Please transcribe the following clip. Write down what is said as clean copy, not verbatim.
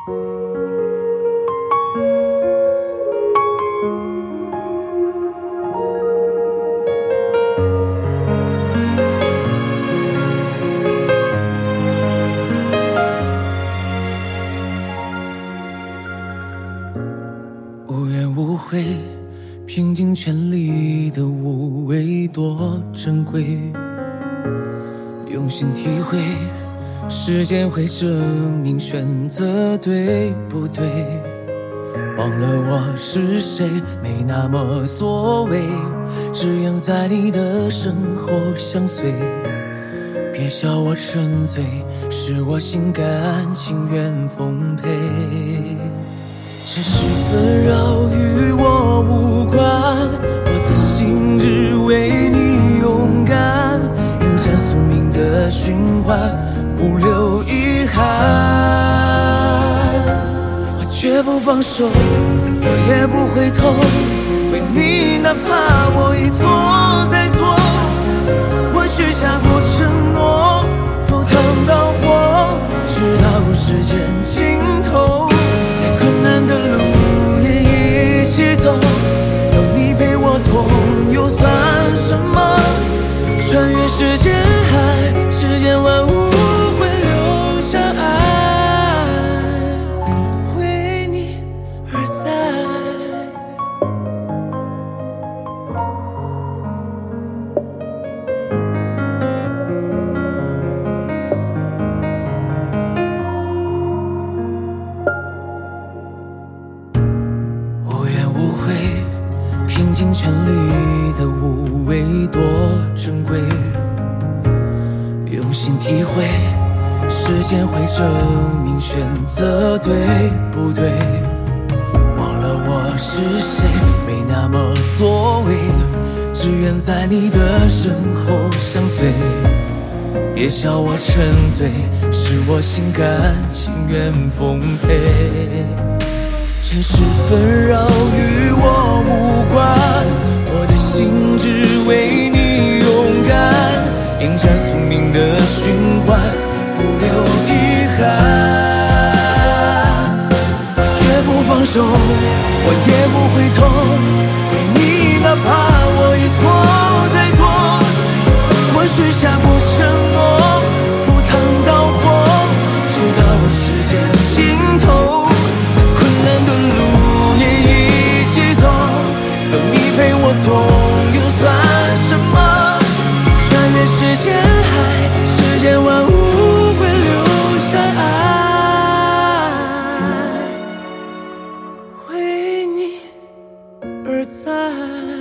无怨无悔，拼尽全力的无畏多珍贵。用心体会，时间会证明选择对不对。忘了我是谁，没那么所谓，只愿在你的身后相随。别笑我沉醉，是我心甘情愿奉陪。尘世纷扰与我无关，我的心只为你勇敢，迎战宿命的循环，不留遗憾。我绝不放手，我也不回头，为你哪怕我一错再错。我许下过承诺，赴汤蹈火，直到时间尽头。困难的路也一起走，有你陪我痛又算什么？穿越时间海，世间万物会留下爱，为你而在。无悔，拼尽全力的无畏多珍贵。用心体会，时间会证明选择对不对。忘了我是谁，没那么所谓，只愿在你的身后相随。别笑我沉醉，是我心甘情愿奉陪。尘世纷扰与我无关，我的心只为你勇敢，迎战宿命的循环，不留遗憾。我绝不放手，我也不回头，为你哪怕我一错再错。我许下过承诺，赴汤蹈火，直到时间尽头。的路也一起走，有你陪我痛又算什么？穿越时间海，世间万物会留下爱，为你而在。